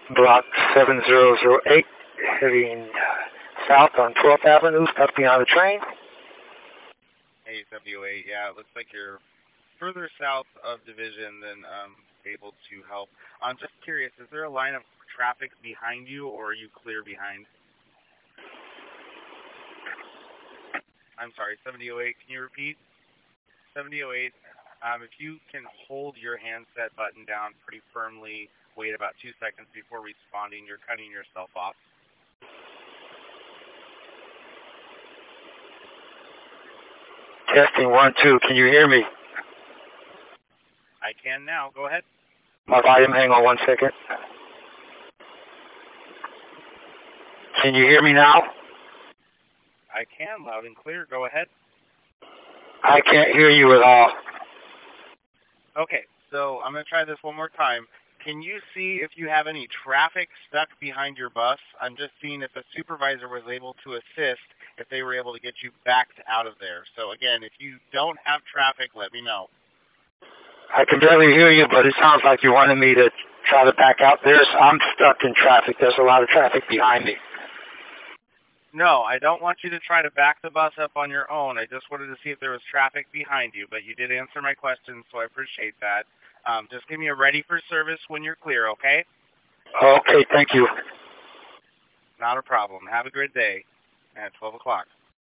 Block 7008, heading south on 12th Avenue, stuck behind the train. Hey, W8, yeah, it looks like you're further south of Division than able to help. I'm just curious, is there a line of traffic behind you, or are you clear behind? I'm sorry, 7008, can you repeat? 7008, if you can hold your handset button down pretty firmly, wait about 2 seconds before responding, you're cutting yourself off. Testing 1, 2, can you hear me? I can now, go ahead. My volume, hang on 1 second. Can you hear me now? I can, loud and clear, go ahead. I can't hear you at all. Okay, so I'm going to try this one more time. Can you see if you have any traffic stuck behind your bus? I'm just seeing if the supervisor was able to assist, if they were able to get you backed out of there. So again, if you don't have traffic, let me know. I can barely hear you, but it sounds like you wanted me to try to back out. I'm stuck in traffic. There's a lot of traffic behind me. No, I don't want you to try to back the bus up on your own. I just wanted to see if there was traffic behind you, but you did answer my question, so I appreciate that. Just give me a ready for service when you're clear, okay? Okay, thank you. Not a problem. Have a good day at 12 o'clock.